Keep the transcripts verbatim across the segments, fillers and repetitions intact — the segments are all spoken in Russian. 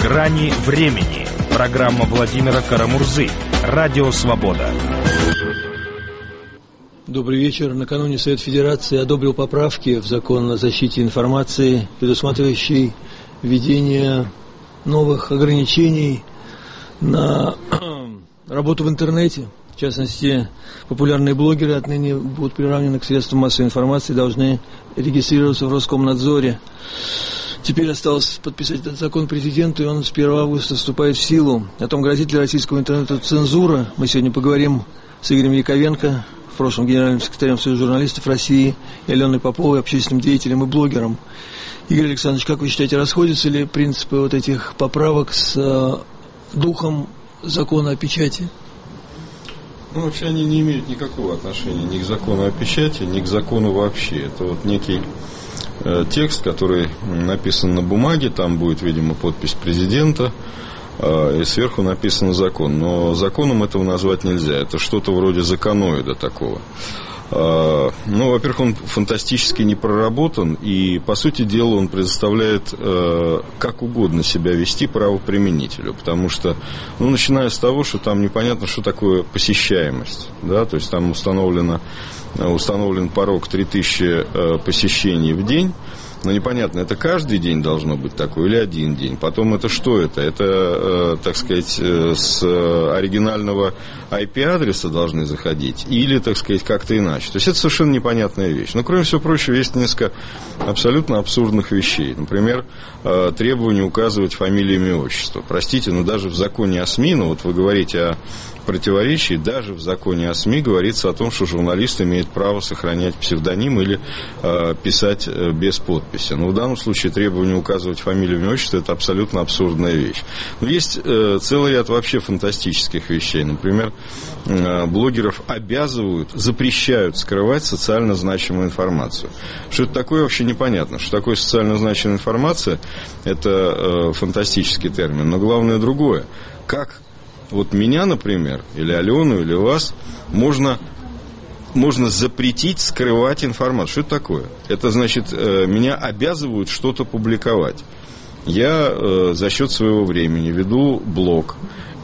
«Грани времени». Программа Владимира Карамурзы. Радио «Свобода». Добрый вечер. Накануне Совет Федерации одобрил поправки в закон о защите информации, предусматривающий введение новых ограничений на работу в интернете. В частности, популярные блогеры отныне будут приравнены к средствам массовой информации, должны регистрироваться в Роскомнадзоре. Теперь осталось подписать этот закон президенту, и он с первого августа вступает в силу. О том, грозит ли российскому интернету цензура, мы сегодня поговорим с Игорем Яковенко, в прошлом генеральным секретарем Союза журналистов России, и Аленой Поповой, общественным деятелем и блогером. Игорь Александрович, как вы считаете, расходятся ли принципы вот этих поправок с э, духом закона о печати? Ну, вообще они не имеют никакого отношения ни к закону о печати, ни к закону вообще. Это вот некий э, текст, который написан на бумаге, там будет, видимо, подпись президента, э, и сверху написан закон. Но законом этого назвать нельзя. Это что-то вроде законоида такого. Э, ну, во-первых, он фантастически не проработан, и, по сути дела, он предоставляет э, как угодно себя вести правоприменителю, потому что, ну, начиная с того, что там непонятно, что такое посещаемость, да, то есть там установлено, установлен порог три тысячи э, посещений в день. Но непонятно, это каждый день должно быть такое или один день. Потом это что это? Это, э, так сказать, э, с оригинального ай пи-адреса должны заходить или, так сказать, как-то иначе. То есть это совершенно непонятная вещь. Но, кроме всего прочего, есть несколько абсолютно абсурдных вещей. Например, э, требование указывать фамилию, имя, отчество. Простите, но даже в законе о СМИ, ну вот вы говорите о противоречии, даже в законе о СМИ говорится о том, что журналист имеет право сохранять псевдоним или э, писать э, без подписи. Но в данном случае требование указывать фамилию, имя, отчество — это абсолютно абсурдная вещь. Но есть э, целый ряд вообще фантастических вещей. Например, э, блогеров обязывают, запрещают скрывать социально значимую информацию. Что это такое, вообще непонятно. Что такое социально значимая информация — это э, фантастический термин. Но главное другое. Как вот меня, например, или Алену, или вас можно, можно запретить скрывать информацию. Что это такое? Это значит, меня обязывают что-то публиковать. Я за счет своего времени веду блог.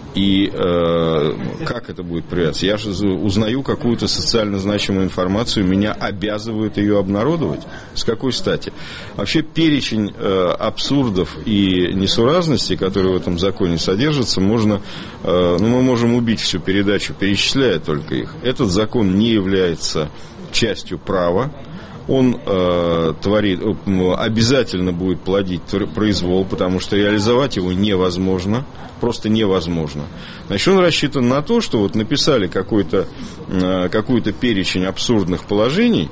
И э, как это будет проявляться? Я же узнаю какую-то социально значимую информацию, меня обязывают ее обнародовать. С какой стати? Вообще перечень э, абсурдов и несуразностей, которые в этом законе содержатся, можно, э, ну, мы можем убить всю передачу, перечисляя только их. Этот закон не является частью права. Он э, творит, обязательно будет плодить произвол, потому что реализовать его невозможно, просто невозможно. Значит, он рассчитан на то, что вот написали какой-то, э, какой-то перечень абсурдных положений,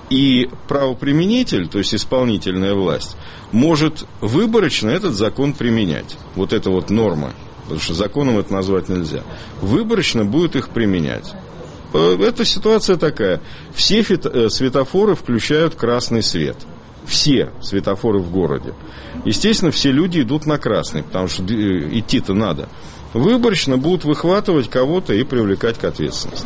и правоприменитель, то есть исполнительная власть, может выборочно этот закон применять. Вот это вот норма, потому что законом это назвать нельзя. Выборочно будет их применять. Эта ситуация такая. Все светофоры включают красный свет. Все светофоры в городе. Естественно, все люди идут на красный, потому что идти-то надо. Выборочно будут выхватывать кого-то и привлекать к ответственности.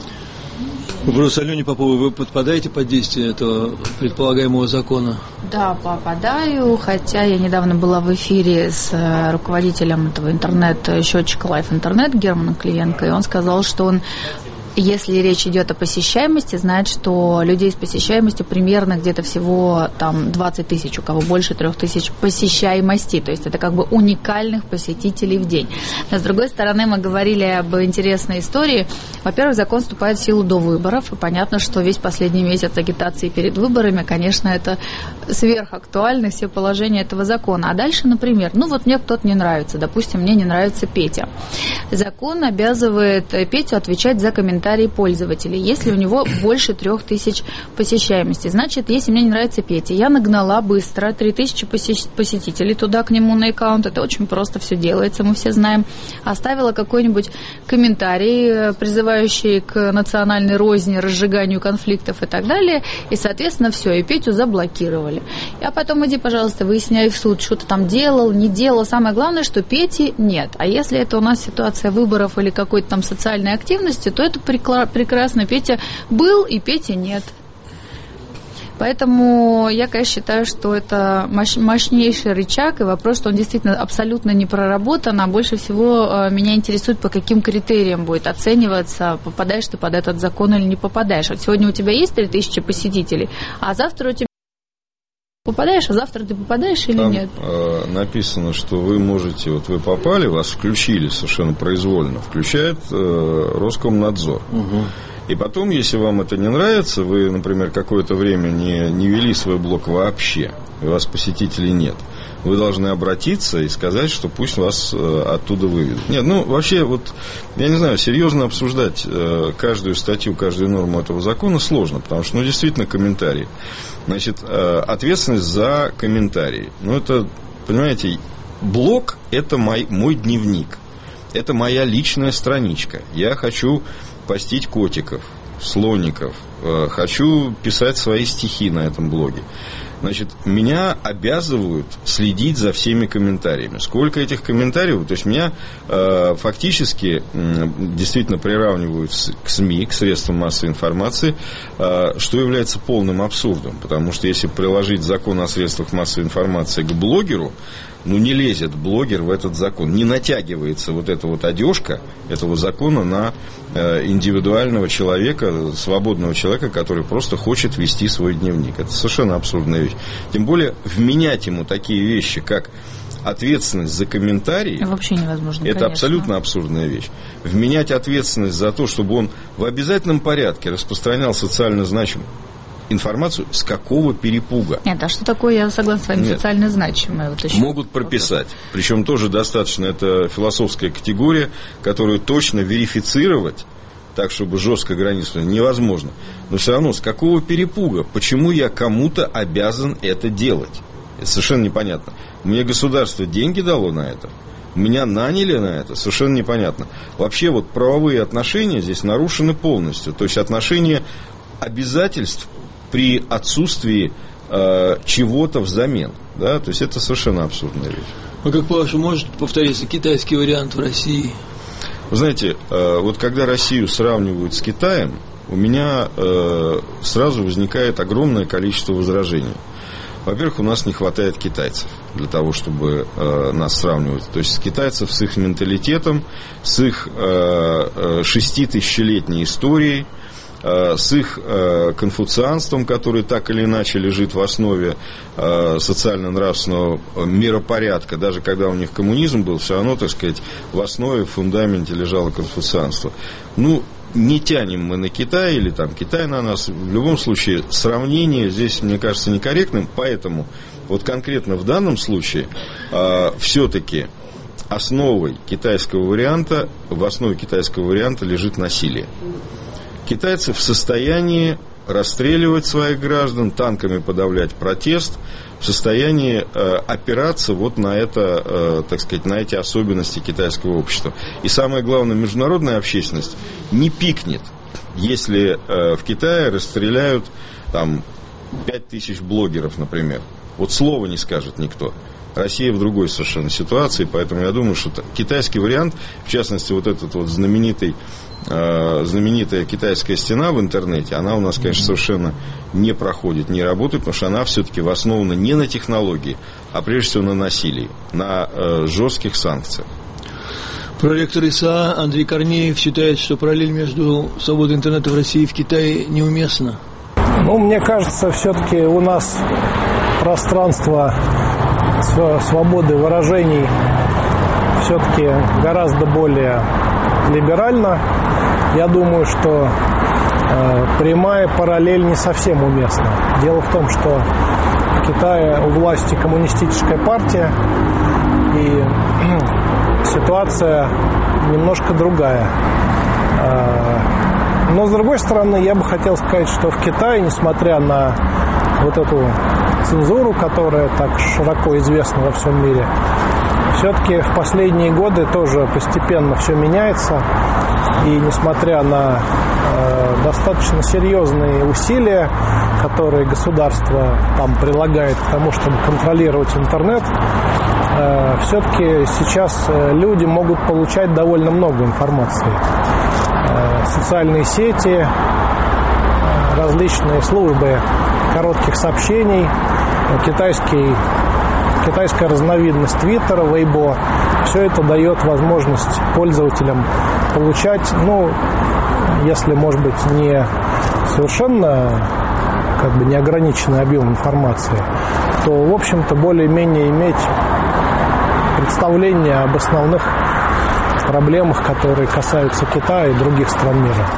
Вопрос Алене Поповой. Вы подпадаете под действие этого предполагаемого закона? Да, попадаю, хотя я недавно была в эфире с руководителем этого интернет-счетчика Life Internet Германом Клиенко, и он сказал, что он, если речь идет о посещаемости, знает, что людей с посещаемостью примерно где-то всего там двадцать тысяч, у кого больше трех тысяч посещаемости. То есть это как бы уникальных посетителей в день. Но с другой стороны, мы говорили об интересной истории. Во-первых, закон вступает в силу до выборов. И понятно, что весь последний месяц агитации перед выборами, конечно, это сверхактуально, все положения этого закона. А дальше, например, ну вот мне кто-то не нравится. Допустим, мне не нравится Петя. Закон обязывает Петю отвечать за комментарии пользователей, если у него больше трех тысяч посещаемости. Значит, если мне не нравится Петя, я нагнала быстро три тысячи посетителей туда к нему на аккаунт. Это очень просто все делается, мы все знаем. Оставила какой-нибудь комментарий, призывающий к национальной розни, разжиганию конфликтов и так далее. И, соответственно, все, и Петю заблокировали. А потом иди, пожалуйста, выясняй в суд, что ты там делал, не делал. Самое главное, что Пети нет. А если это у нас ситуация выборов или какой-то там социальной активности, то это прекрасно. Петя был, и Пети нет. Поэтому я, конечно, считаю, что это мощнейший рычаг, и вопрос, что он действительно абсолютно не проработан, а больше всего меня интересует, по каким критериям будет оцениваться, попадаешь ты под этот закон или не попадаешь. Вот сегодня у тебя есть три тысячи посетителей, а завтра у тебя попадаешь, а завтра ты попадаешь или Там, нет? Э, написано, что вы можете, вот вы попали, вас включили совершенно произвольно, включает э, Роскомнадзор. Угу. И потом, если вам это не нравится, вы, например, какое-то время не, не вели свой блог вообще, и у вас посетителей нет, вы должны обратиться и сказать, что пусть вас э, оттуда выведут. Нет, ну, вообще, вот, я не знаю, серьезно обсуждать э, каждую статью, каждую норму этого закона сложно, потому что, ну, действительно, комментарии. Значит, э, ответственность за комментарии. Ну, это, понимаете, блог – это мой, мой дневник, это моя личная страничка. Я хочу постить котиков, слоников, э, хочу писать свои стихи на этом блоге. Значит, меня обязывают следить за всеми комментариями. Сколько этих комментариев? То есть меня э, фактически э, действительно приравнивают к СМИ, к средствам массовой информации, э, что является полным абсурдом. Потому что если приложить закон о средствах массовой информации к блогеру, ну, не лезет блогер в этот закон, не натягивается вот эта вот одежка этого закона на э, индивидуального человека, свободного человека, который просто хочет вести свой дневник. Это совершенно абсурдная вещь. Тем более, вменять ему такие вещи, как ответственность за комментарии, вообще невозможно, это конечно. абсолютно абсурдная вещь. Вменять ответственность за то, чтобы он в обязательном порядке распространял социально значимую информацию, с какого перепуга? Нет, а что такое, я согласна с вами, Нет. социально значимое? Вот еще могут прописать. Причем тоже достаточно, это философская категория, которую точно верифицировать, так, чтобы жестко границу, невозможно. Но все равно, с какого перепуга? Почему я кому-то обязан это делать? Это совершенно непонятно. Мне государство деньги дало на это? Меня наняли на это? Совершенно непонятно. Вообще, вот правовые отношения здесь нарушены полностью. То есть, отношения обязательств при отсутствии э, чего-то взамен. Да? То есть, это совершенно абсурдная вещь. А как по-вашему, может повториться китайский вариант в России? Вы знаете, э, вот когда Россию сравнивают с Китаем, у меня э, сразу возникает огромное количество возражений. Во-первых, у нас не хватает китайцев для того, чтобы э, нас сравнивать. То есть, китайцев с их менталитетом, с их э, шеститысячелетней историей, с их э, конфуцианством, который так или иначе лежит в основе э, социально-нравственного миропорядка. Даже когда у них коммунизм был, все равно, так сказать, в основе, в фундаменте лежало конфуцианство. Ну, не тянем мы на Китай, или там Китай на нас. В любом случае, сравнение здесь, мне кажется, некорректным. Поэтому, вот конкретно в данном случае, э, все-таки основой китайского варианта, в основе китайского варианта лежит насилие. Китайцы в состоянии расстреливать своих граждан, танками подавлять протест, в состоянии э, опираться вот на это, э, так сказать, на эти особенности китайского общества. И самое главное, международная общественность не пикнет, если э, в Китае расстреляют там пять тысяч блогеров, например. Вот слова не скажет никто. Россия в другой совершенно ситуации, поэтому я думаю, что китайский вариант, в частности, вот этот вот знаменитый, э, знаменитая китайская стена в интернете, она у нас, конечно, совершенно не проходит, не работает, потому что она все-таки основана не на технологии, а прежде всего на насилии, на э, жестких санкциях. Проректор ИСА Андрей Корнеев считает, что параллель между свободой интернета в России и в Китае неуместна. Ну, мне кажется, все-таки у нас пространство свободы выражений все-таки гораздо более либерально. Я думаю, что э, прямая параллель не совсем уместна. Дело в том, что в Китае у власти коммунистическая партия, и э, ситуация немножко другая. Э, но, с другой стороны, я бы хотел сказать, что в Китае, несмотря на вот эту цензуру, которая так широко известна во всем мире, все-таки в последние годы тоже постепенно все меняется. И несмотря на э, достаточно серьезные усилия, которые государство там прилагает к тому, чтобы контролировать интернет, э, все-таки сейчас люди могут получать довольно много информации. Э, социальные сети, различные службы коротких сообщений, китайский, китайская разновидность Твиттера, Weibo. Все это дает возможность пользователям получать, ну, если, может быть, не совершенно как бы неограниченный объем информации, то, в общем-то, более-менее иметь представление об основных проблемах, которые касаются Китая и других стран мира.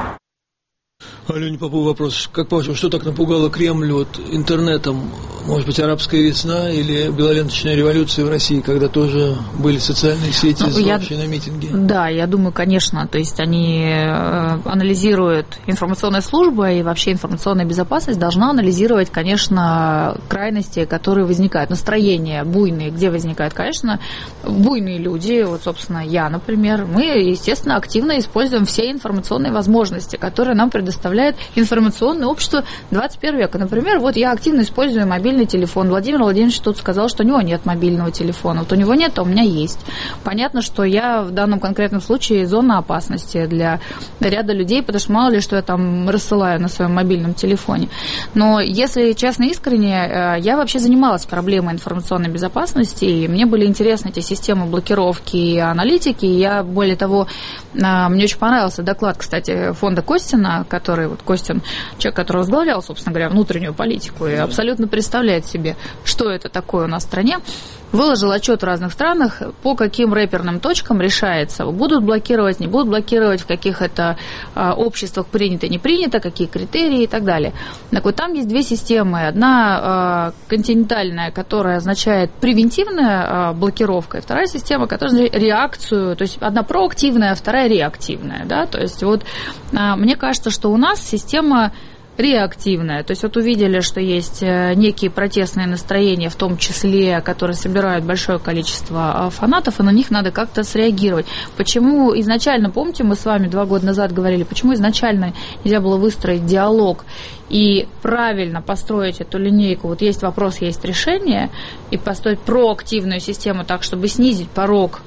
Алене Попову вопрос. Как по-вашему, что так напугало Кремль вот интернетом? Может быть, арабская весна или белоленточная революция в России, когда тоже были социальные сети, ну, злообщие на митинги? Да, я думаю, конечно. То есть они анализируют, информационная служба и вообще информационная безопасность должна анализировать, конечно, крайности, которые возникают, настроения буйные, где возникают, конечно, буйные люди. Вот, собственно, я, например, мы, естественно, активно используем все информационные возможности, которые нам предоставляют информационное общество двадцать первого века. Например, вот я активно использую мобильный телефон. Владимир Владимирович тут сказал, что у него нет мобильного телефона. Вот у него нет, а у меня есть. Понятно, что я в данном конкретном случае зона опасности для ряда людей, потому что мало ли, что я там рассылаю на своем мобильном телефоне. Но если честно, искренне, я вообще занималась проблемой информационной безопасности, и мне были интересны эти системы блокировки и аналитики. Я, более того, мне очень понравился доклад, кстати, фонда Костина, который вот Костин, человек, который возглавлял, собственно говоря, внутреннюю политику и абсолютно представляет себе, что это такое у нас в стране, выложил отчет в разных странах, по каким рэперным точкам решается, будут блокировать, не будут блокировать, в каких это а, обществах принято, не принято, какие критерии и так далее. Так вот, там есть две системы. Одна а, континентальная, которая означает превентивная а, блокировка, и вторая система, которая означает реакцию, то есть одна проактивная, а вторая реактивная. Да? То есть вот а, мне кажется, что у нас система реактивная. То есть вот увидели, что есть некие протестные настроения, в том числе, которые собирают большое количество фанатов, и на них надо как-то среагировать. Почему изначально, помните, мы с вами два года назад говорили, почему изначально нельзя было выстроить диалог и правильно построить эту линейку, вот есть вопрос, есть решение, и построить проактивную систему так, чтобы снизить порог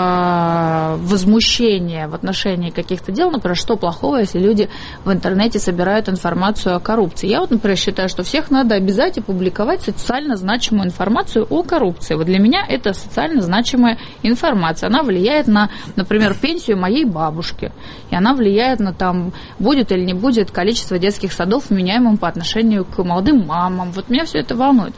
э, возмущения в отношении каких-то дел, например, что плохого, если люди в интернете собирают информацию о коррупции. Я вот, например, считаю, что всех надо обязать публиковать социально значимую информацию о коррупции. Вот для меня это социально значимая информация. Она влияет на, например, пенсию моей бабушки, и она влияет на, там, будет или не будет количество детских садов вменяемым по отношению к молодым мамам. Вот меня все это волнует.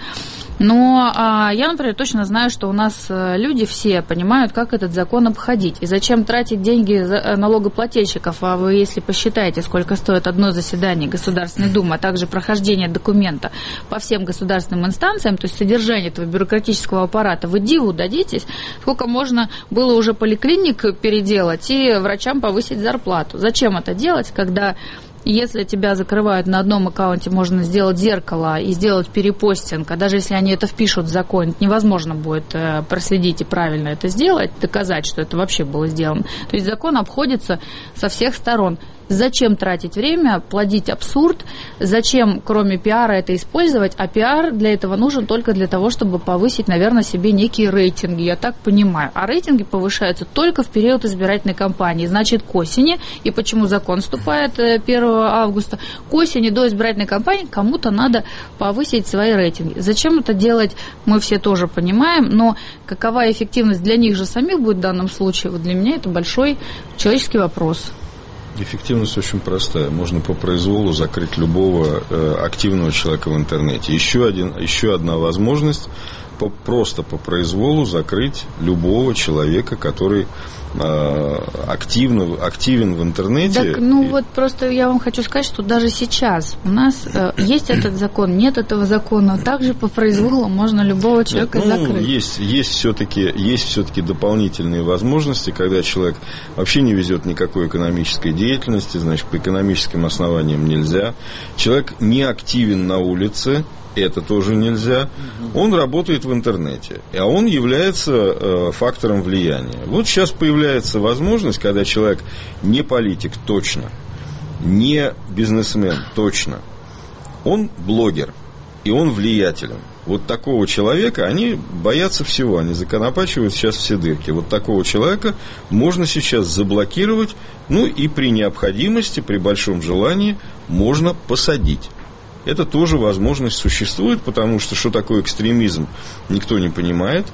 Но а, я, например, точно знаю, что у нас люди все понимают, как этот закон обходить. И зачем тратить деньги за налогоплательщиков. А вы, если посчитаете, сколько стоит одно заседание Государственной Думы, а также прохождение документа по всем государственным инстанциям, то есть содержание этого бюрократического аппарата, вы диву дадитесь, сколько можно было уже поликлиник переделать и врачам повысить зарплату. Зачем это делать, когда... Если тебя закрывают на одном аккаунте, можно сделать зеркало и сделать перепостинг, а даже если они это впишут в закон, невозможно будет проследить и правильно это сделать, доказать, что это вообще было сделано. То есть закон обходится со всех сторон. Зачем тратить время, плодить абсурд, зачем, кроме пиара, это использовать, а пиар для этого нужен только для того, чтобы повысить, наверное, себе некие рейтинги, я так понимаю. А рейтинги повышаются только в период избирательной кампании, значит, к осени, и почему закон вступает первого августа, к осени до избирательной кампании кому-то надо повысить свои рейтинги. Зачем это делать, мы все тоже понимаем, но какова эффективность для них же самих будет в данном случае, вот для меня это большой человеческий вопрос. Эффективность очень простая. Можно по произволу закрыть любого э, активного человека в интернете. Еще, один, еще одна возможность по, просто по произволу закрыть любого человека, который э, активно, активен в интернете. Так, ну и... вот просто я вам хочу сказать, что даже сейчас у нас э, есть этот закон, нет этого закона, также по произволу можно любого человека нет, ну, закрыть. Есть, есть все-таки, есть все-таки дополнительные возможности, когда человек вообще не везет никакой экономической деятельности, значит, по экономическим основаниям нельзя. Человек не активен на улице, это тоже нельзя. Он работает в интернете, а он является э, фактором влияния. Вот сейчас появляется возможность, когда человек не политик точно, не бизнесмен точно, он блогер. и он влиятелен. Вот такого человека, они боятся всего, они законопачивают сейчас все дырки. Вот такого человека можно сейчас заблокировать, ну и при необходимости, при большом желании можно посадить. Это тоже возможность существует, потому что что такое экстремизм, никто не понимает.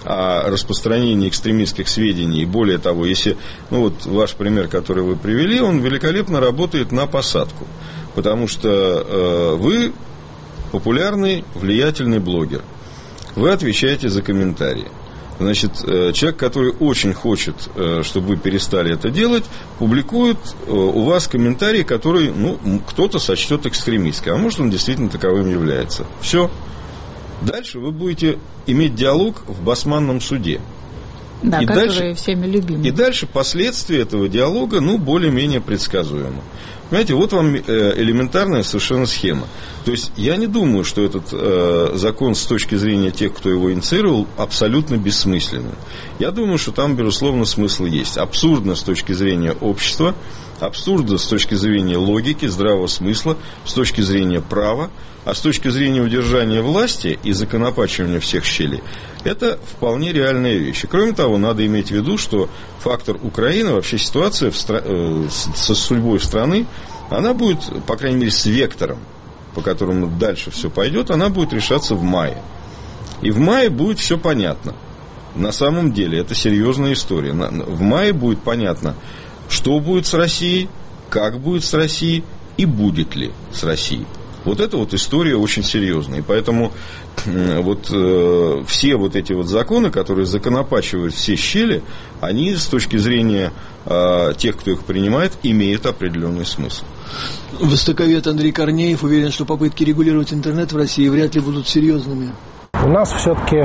А распространение экстремистских сведений, и более того, если, ну вот ваш пример, который вы привели, он великолепно работает на посадку, потому что э, вы популярный, влиятельный блогер, вы отвечаете за комментарии. Значит, э, человек, который очень хочет, э, чтобы вы перестали это делать, публикует э, у вас комментарии, которые, ну, кто-то сочтет экстремистским, а может, он действительно таковым является. Все. Дальше вы будете иметь диалог в басманном суде. Да, и который дальше, всеми любим. И дальше последствия этого диалога, ну, более-менее предсказуемы. Понимаете, вот вам элементарная совершенно схема. То есть, я не думаю, что этот э, закон с точки зрения тех, кто его инициировал, абсолютно бессмысленный. Я думаю, что там, безусловно, смысл есть. Абсурдно с точки зрения общества, абсурдно с точки зрения логики, здравого смысла, с точки зрения права, а с точки зрения удержания власти и законопачивания всех щелей, это вполне реальная вещь. И, кроме того, надо иметь в виду, что фактор Украины, вообще ситуация в стра... со судьбой страны, она будет, по крайней мере, с вектором, по которому дальше все пойдет, она будет решаться в мае. И в мае будет все понятно. На самом деле, это серьезная история. В мае будет понятно, что будет с Россией, как будет с Россией и будет ли с Россией. Вот эта вот история очень серьезная. И поэтому вот э, все вот эти вот законы, которые законопачивают все щели, они с точки зрения э, тех, кто их принимает, имеют определенный смысл. Востоковед Андрей Корнеев уверен, что попытки регулировать интернет в России вряд ли будут серьезными. У нас все-таки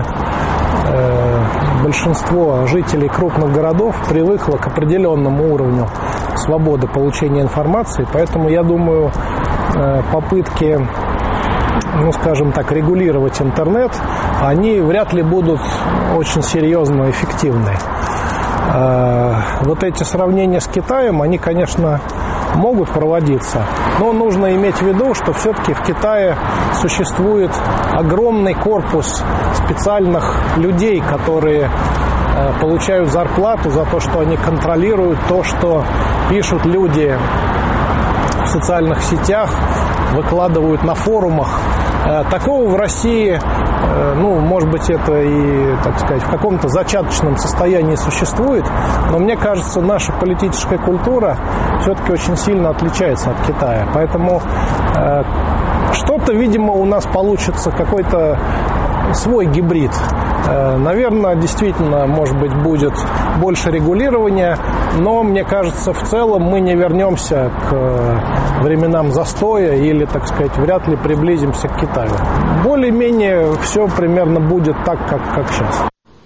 э, большинство жителей крупных городов привыкло к определенному уровню свободы получения информации, поэтому я думаю, э, попытки, ну, скажем так, регулировать интернет, они вряд ли будут очень серьезно эффективны. Э, вот эти сравнения с Китаем, они, конечно, могут проводиться, но нужно иметь в виду, что все-таки в Китае существует огромный корпус специальных людей, которые э, получают зарплату за то, что они контролируют то, что пишут люди в социальных сетях, выкладывают на форумах. Э, такого в России, э, ну, может быть, это и, так сказать, в каком-то зачаточном состоянии существует, но мне кажется, наша политическая культура все-таки очень сильно отличается от Китая. Поэтому э, что-то, видимо, у нас получится, какой-то свой гибрид. Э, наверное, действительно, может быть, будет больше регулирования, но, мне кажется, в целом мы не вернемся к э, временам застоя или, так сказать, вряд ли приблизимся к Китаю. Более-менее все примерно будет так, как, как сейчас.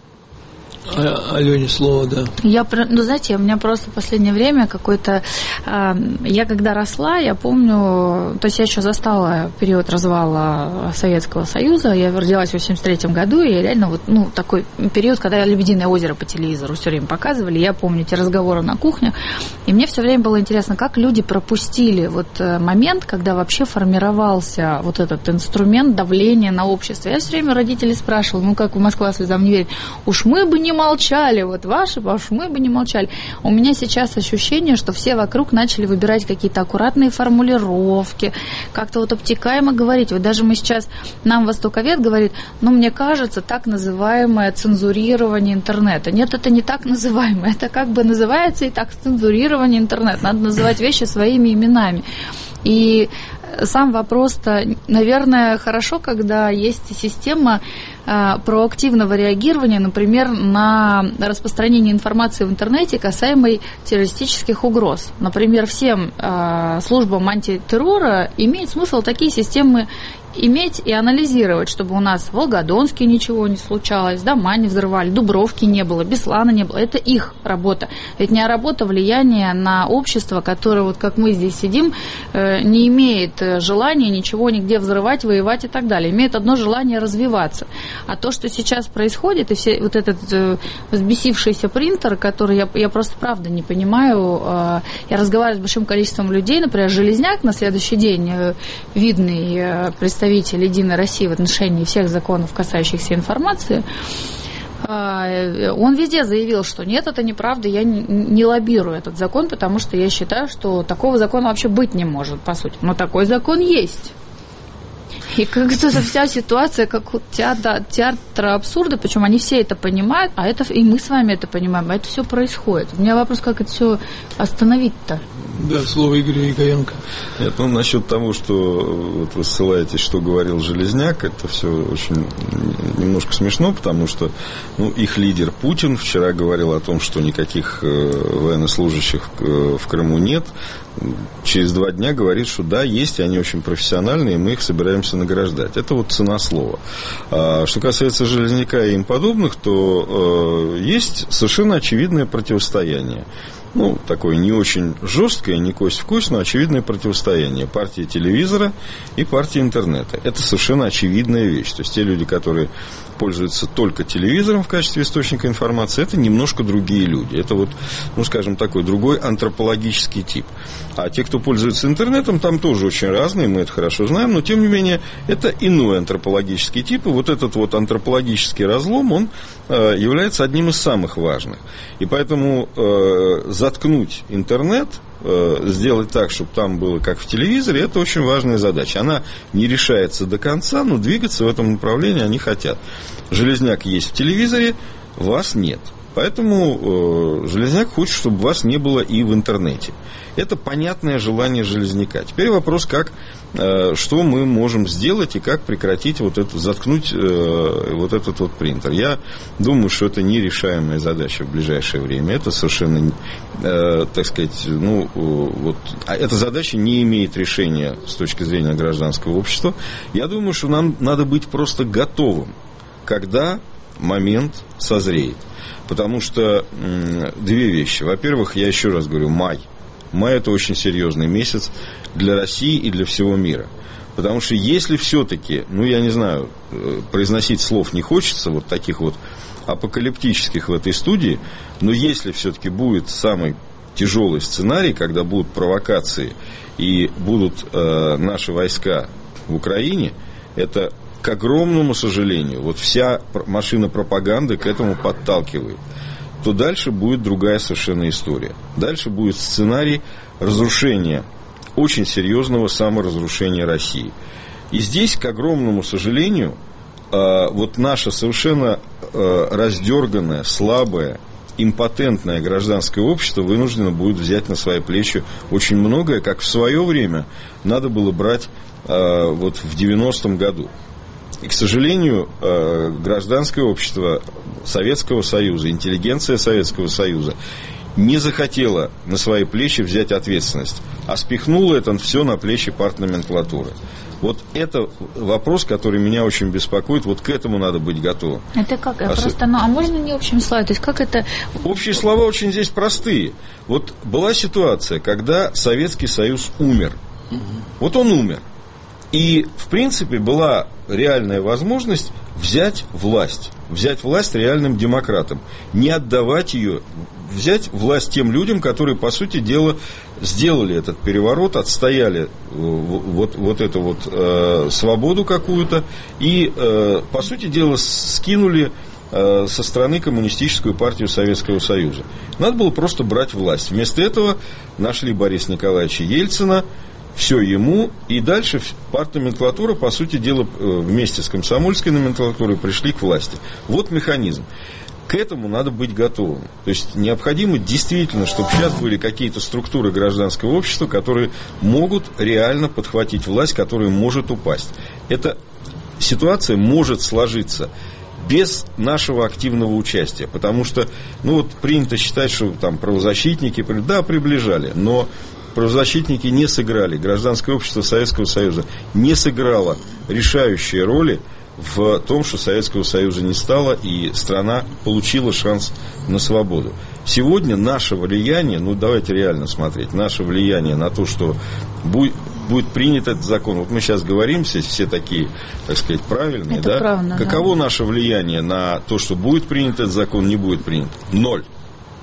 А, Алене слово, да. Я, ну, знаете, у меня просто в последнее время какой-то... Э, я когда росла, я помню... То есть я еще застала период развала Советского Союза. Я родилась в восемьдесят третьем году, и реально вот, ну, такой период, когда «Лебединое озеро» по телевизору все время показывали. Я помню эти разговоры на кухне. И мне все время было интересно, как люди пропустили вот момент, когда вообще формировался вот этот инструмент давления на общество. Я все время родителей спрашивала, ну, как Москва слезам не верит, уж мы бы не молчали, вот ваши, уж мы бы не молчали. У меня сейчас ощущение, что все вокруг начали выбирать какие-то аккуратные формулировки, как-то вот обтекаемо говорить. Вот даже мы сейчас, нам востоковед говорит, ну, мне кажется, так называемое цензурирование интернета. Нет, это не так называемое, это как бы называется и так цензурирование интернета. Надо называть вещи своими именами. И сам вопрос-то, наверное, хорошо, когда есть система э, проактивного реагирования, например, на распространение информации в интернете, касаемой террористических угроз. Например, всем э, службам антитеррора имеет смысл такие системы иметь и анализировать, чтобы у нас в Волгодонске ничего не случалось, дома не взрывали, Дубровки не было, Беслана не было. Это их работа. Это не работа влияния на общество, которое, вот как мы здесь сидим, не имеет желания ничего нигде взрывать, воевать и так далее. Имеет одно желание развиваться. А то, что сейчас происходит, и все, вот этот взбесившийся принтер, который я, я просто правда не понимаю, я разговариваю с большим количеством людей, например, Железняк на следующий день, видный представитель представитель «Единой России» в отношении всех законов, касающихся информации, он везде заявил, что нет, это неправда, я не лоббирую этот закон, потому что я считаю, что такого закона вообще быть не может, по сути. Но такой закон есть. И как-то вся ситуация, как театр, театр абсурда, причем они все это понимают, а это и мы с вами это понимаем, а это все происходит. У меня вопрос, как это все остановить-то? Да, слово Игорю Яковенко. Нет, ну, насчет того, что вот вы ссылаетесь, что говорил Железняк, это все очень немножко смешно, потому что ну, их лидер Путин вчера говорил о том, что никаких э, военнослужащих в, в Крыму нет. Через два дня говорит, что да, есть, и они очень профессиональные, и мы их собираемся награждать. Это вот цена слова. А что касается Железняка и им подобных, то э, есть совершенно очевидное противостояние. Ну, такое не очень жесткое, не кость в кость, но очевидное противостояние партии телевизора и партии интернета. Это совершенно очевидная вещь. То есть те люди, которые пользуются только телевизором в качестве источника информации, это немножко другие люди. Это вот, ну, скажем, такой другой антропологический тип. А те, кто пользуется интернетом, там тоже очень разные, мы это хорошо знаем, но, тем не менее, это иной антропологический тип. И вот этот вот антропологический разлом, он э, является одним из самых важных. И поэтому э, заткнуть интернет, э, сделать так, чтобы там было как в телевизоре, это очень важная задача. Она не решается до конца, но двигаться в этом направлении они хотят. Железняк есть в телевизоре, вас нет. Поэтому э, Железняк хочет, чтобы вас не было и в интернете. Это понятное желание Железняка. Теперь вопрос, как, э, что мы можем сделать и как прекратить вот это, заткнуть э, вот этот вот принтер. Я думаю, что это нерешаемая задача в ближайшее время. Это совершенно, э, так сказать, ну, э, вот, а эта задача не имеет решения с точки зрения гражданского общества. Я думаю, что нам надо быть просто готовым, когда момент созреет. Потому что м, две вещи. Во-первых, я еще раз говорю, май. Май – это очень серьезный месяц для России и для всего мира. Потому что если все-таки, ну, я не знаю, произносить слов не хочется, вот таких вот апокалиптических в этой студии, но если все-таки будет самый тяжелый сценарий, когда будут провокации и будут э, наши войска в Украине, это... К огромному сожалению, вот вся машина пропаганды к этому подталкивает, то дальше будет другая совершенно история. Дальше будет сценарий разрушения, очень серьезного саморазрушения России. И здесь, к огромному сожалению, вот наше совершенно раздерганное, слабое, импотентное гражданское общество вынуждено будет взять на свои плечи очень многое, как в свое время надо было брать вот в девяностом году. И, к сожалению, гражданское общество Советского Союза, интеллигенция Советского Союза не захотела на свои плечи взять ответственность, а спихнула это все на плечи партноменклатуры. Вот это вопрос, который меня очень беспокоит, вот к этому надо быть готовым. Это как? А, Просто, ну, а можно не общими словами? То есть как это... Общие слова очень здесь простые. Вот была ситуация, когда Советский Союз умер. Угу. Вот он умер. И, в принципе, была реальная возможность взять власть. Взять власть реальным демократам. Не отдавать ее, взять власть тем людям, которые, по сути дела, сделали этот переворот, отстояли вот, вот эту вот э, свободу какую-то и, э, по сути дела, скинули э, со стороны Коммунистическую партию Советского Союза. Надо было просто брать власть. Вместо этого нашли Бориса Николаевича Ельцина, все ему, и дальше партноменклатура, по сути дела, вместе с комсомольской номенклатурой пришли к власти. Вот механизм. К этому надо быть готовым. То есть необходимо действительно, чтобы сейчас были какие-то структуры гражданского общества, которые могут реально подхватить власть, которая может упасть. Эта ситуация может сложиться без нашего активного участия. Потому что, ну вот принято считать, что там правозащитники, да, приближали, но правозащитники не сыграли, гражданское общество Советского Союза не сыграло решающей роли в том, что Советского Союза не стало, и страна получила шанс на свободу. Сегодня наше влияние, ну давайте реально смотреть, наше влияние на то, что будет, будет принят этот закон. Вот мы сейчас говорим, все, все такие, так сказать, правильные, это да? Правильно, Каково да. наше влияние на то, что будет принят этот закон, не будет принят? Ноль.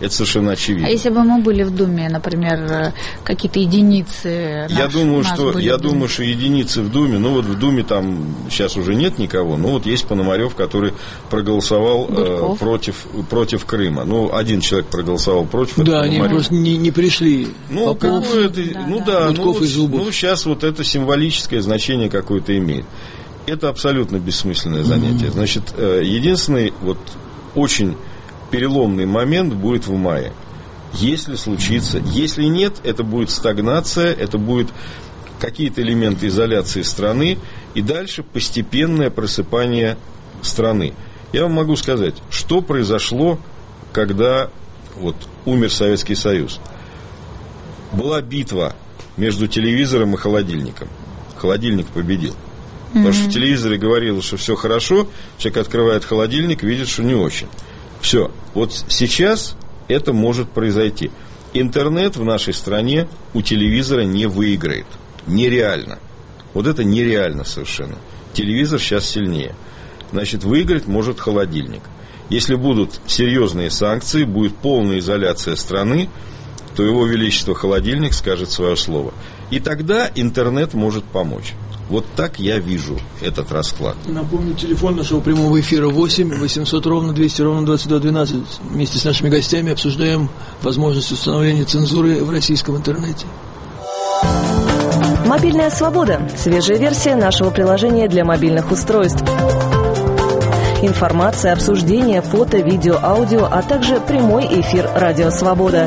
Это совершенно очевидно. А если бы мы были в Думе, например, какие-то единицы? Я, наш, думаю, что, я в думаю, что единицы в Думе, ну вот в Думе там сейчас уже нет никого, но вот есть Пономарев, который проголосовал э, против, против Крыма. Ну, один человек проголосовал против. Да, они просто не, не пришли. Ну, Попов, это, да, ну да, да, ну, вот, ну сейчас вот это символическое значение какое-то имеет. Это абсолютно бессмысленное занятие. Mm-hmm. Значит, единственный вот очень переломный момент будет в мае. Если случится, если нет, это будет стагнация, это будет какие-то элементы изоляции страны и дальше постепенное просыпание страны. Я вам могу сказать, что произошло, когда вот умер Советский Союз. Была битва между телевизором и холодильником. Холодильник победил. Потому что в телевизоре говорило, что все хорошо, человек открывает холодильник, видит, что не очень. Все. Вот сейчас это может произойти. Интернет в нашей стране у телевизора не выиграет. Нереально. Вот это нереально совершенно. Телевизор сейчас сильнее. Значит, выиграть может холодильник. Если будут серьезные санкции, будет полная изоляция страны, то его величество холодильник скажет свое слово. И тогда интернет может помочь. Вот так я вижу этот расклад. Напомню, телефон нашего прямого эфира восемь восемьсот ровно двести ровно двадцать два двенадцать. Вместе с нашими гостями обсуждаем возможность установления цензуры в российском интернете. Мобильная свобода. Свежая версия нашего приложения для мобильных устройств. Информация, обсуждение, фото, видео, аудио, а также прямой эфир «Радио Свобода».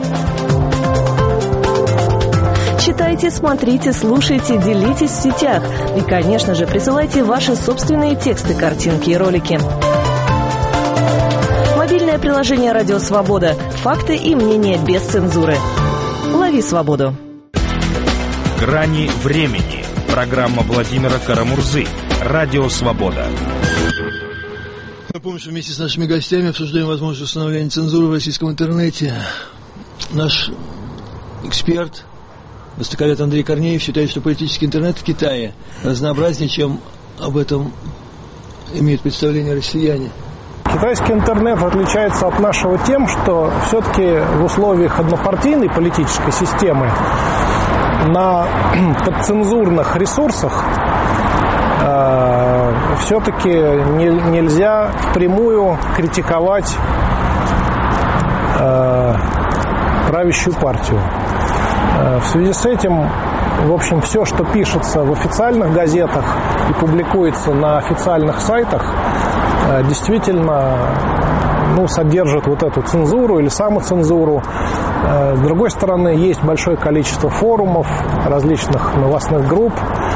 Читайте, смотрите, слушайте, делитесь в сетях. И, конечно же, присылайте ваши собственные тексты, картинки и ролики. Мобильное приложение «Радио Свобода». Факты и мнения без цензуры. Лови свободу. «Грани времени». Программа Владимира Карамурзы. Радио Свобода. Напомню, что вместе с нашими гостями обсуждаем возможность установления цензуры в российском интернете. Наш эксперт, востоковед Андрей Корнеев, считает, что политический интернет в Китае разнообразнее, чем об этом имеют представление россияне. Китайский интернет отличается от нашего тем, что все-таки в условиях однопартийной политической системы на подцензурных ресурсах э, все-таки не, нельзя впрямую критиковать э, правящую партию. Э, в связи с этим, в общем, все, что пишется в официальных газетах и публикуется на официальных сайтах, э, действительно ну, содержит вот эту цензуру или самоцензуру. С другой стороны, есть большое количество форумов, различных новостных групп,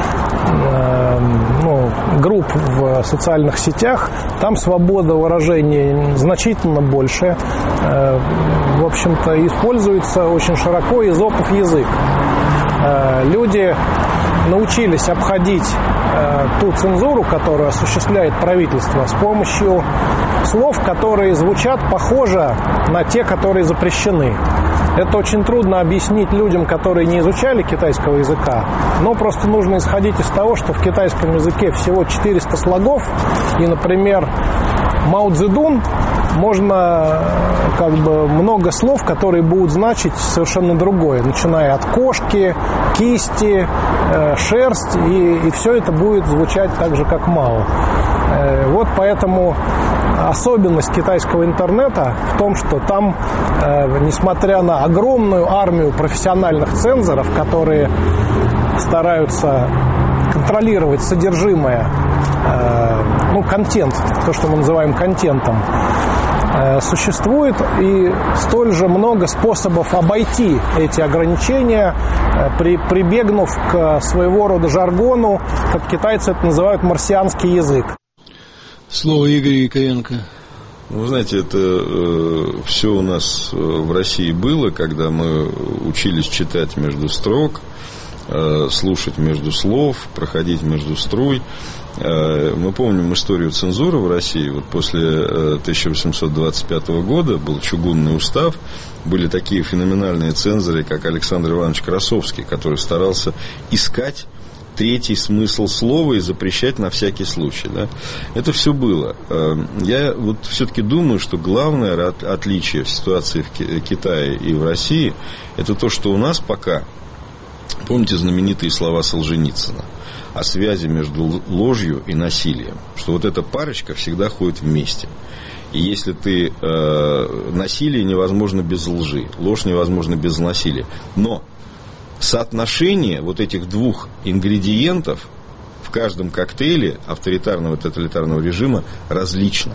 ну, групп в социальных сетях. Там свобода выражения значительно больше. В общем-то, используется очень широко эзопов язык. Люди научились обходить ту цензуру, которую осуществляет правительство, с помощью слов, которые звучат похоже на те, которые запрещены. Это очень трудно объяснить людям, которые не изучали китайского языка, но просто нужно исходить из того, что в китайском языке всего четыреста слогов, и, например, Мао Цзэдун можно как бы много слов, которые будут значить совершенно другое, начиная от кошки, кисти, э, шерсть, и, и все это будет звучать так же, как Мао. Э, вот поэтому особенность китайского интернета в том, что там, э, несмотря на огромную армию профессиональных цензоров, которые стараются контролировать содержимое, э, ну, контент, то, что мы называем контентом, э, существует и столь же много способов обойти эти ограничения, э, при, прибегнув к своего рода жаргону, как китайцы это называют, марсианский язык. Слово Игоря Яковенко. Вы знаете, это э, все у нас в России было, когда мы учились читать между строк, э, слушать между слов, проходить между струй. Э, мы помним историю цензуры в России. Вот после э, тысяча восемьсот двадцать пятого года был чугунный устав. Были такие феноменальные цензоры, как Александр Иванович Красовский, который старался искать третий смысл слова и запрещать на всякий случай. Да? Это все было. Я вот все-таки думаю, что главное отличие в ситуации в Китае и в России, это то, что у нас пока, помните знаменитые слова Солженицына о связи между ложью и насилием, что вот эта парочка всегда ходит вместе. И если ты... Э, насилие невозможно без лжи, ложь невозможна без насилия. Но соотношение вот этих двух ингредиентов в каждом коктейле авторитарного и тоталитарного режима различно.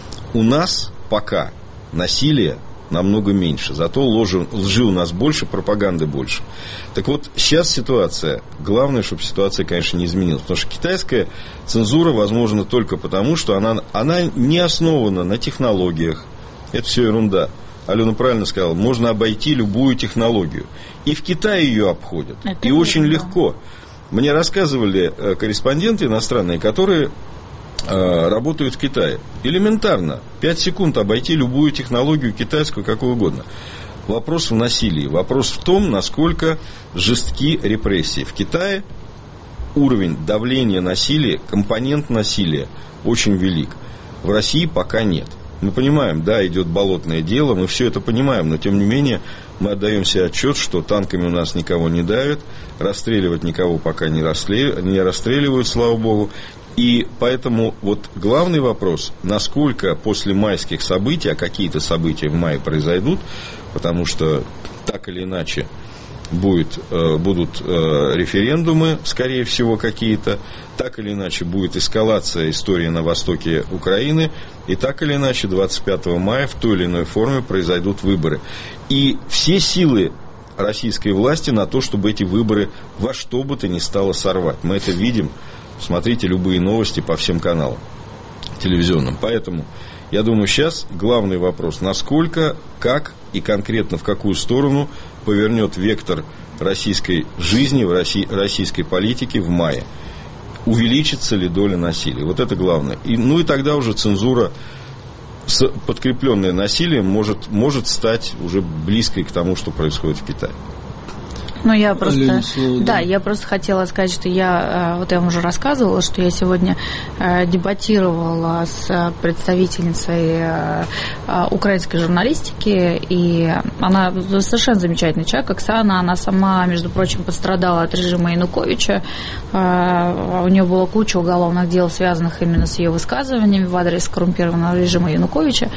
У нас пока насилие намного меньше, зато ложи, лжи у нас больше, пропаганды больше. Так вот, сейчас ситуация, главное, чтобы ситуация, конечно, не изменилась, потому что китайская цензура возможна только потому, что она, она не основана на технологиях, это все ерунда. Алена правильно сказала, можно обойти любую технологию, и в Китае ее обходят, это и очень да. легко. Мне рассказывали корреспонденты иностранные, которые работают в Китае. Элементарно. пять секунд обойти любую технологию китайскую, какую угодно. Вопрос в насилии. Вопрос в том, насколько жестки репрессии. В Китае уровень давления насилия, компонент насилия очень велик. В России пока нет. Мы понимаем, да, идет болотное дело, мы все это понимаем, но тем не менее мы отдаем себе отчет, что танками у нас никого не давят, расстреливать никого пока не расстреливают, слава богу. И поэтому вот главный вопрос, насколько после майских событий, а какие-то события в мае произойдут, потому что так или иначе будет, будут референдумы, скорее всего, какие-то, так или иначе будет эскалация истории на востоке Украины, и так или иначе двадцать пятого мая в той или иной форме произойдут выборы. И все силы российской власти на то, чтобы эти выборы во что бы то ни стало сорвать. Мы это видим. Смотрите любые новости по всем каналам телевизионным. Поэтому, я думаю, сейчас главный вопрос, насколько, как и конкретно в какую сторону повернет вектор российской жизни, в России, российской политики в мае. Увеличится ли доля насилия? Вот это главное. И, ну и тогда уже цензура, подкрепленная насилием, может, может стать уже близкой к тому, что происходит в Китае. Ну, я просто, Алена, слово, да. да, я просто хотела сказать, что я, вот я вам уже рассказывала, что я сегодня дебатировала с представительницей украинской журналистики, и она совершенно замечательный человек, Оксана, она сама, между прочим, пострадала от режима Януковича, у нее была куча уголовных дел, связанных именно с ее высказываниями в адрес коррумпированного режима Януковича.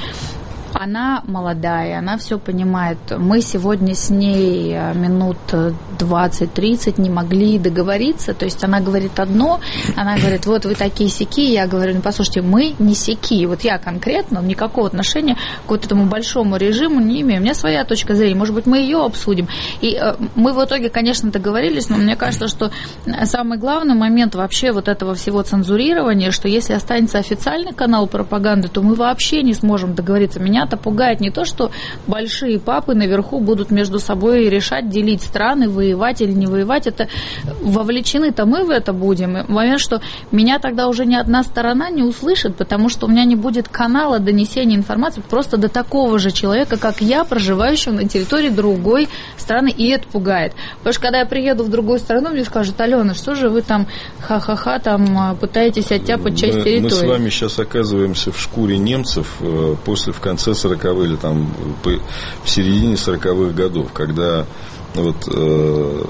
Она молодая, она все понимает. Мы сегодня с ней минут двадцать-тридцать не могли договориться. То есть она говорит одно, она говорит, вот вы такие сяки. Я говорю, ну послушайте, мы не сяки. Вот я конкретно никакого отношения к вот этому большому режиму не имею. У меня своя точка зрения. Может быть, мы ее обсудим. И мы в итоге, конечно, договорились, но мне кажется, что самый главный момент вообще вот этого всего цензурирования, что если останется официальный канал пропаганды, то мы вообще не сможем договориться. Меня это пугает не то, что большие папы наверху будут между собой решать, делить страны, воевать или не воевать. Это вовлечены-то мы в это будем. И момент, что меня тогда уже ни одна сторона не услышит, потому что у меня не будет канала донесения информации просто до такого же человека, как я, проживающего на территории другой страны, и это пугает. Потому что когда я приеду в другую страну, мне скажут, Алена, что же вы там ха-ха-ха там пытаетесь оттяпать часть мы, территории? Мы с вами сейчас оказываемся в шкуре немцев после, в конце сороковых или там в середине сороковых годов, когда вот, э,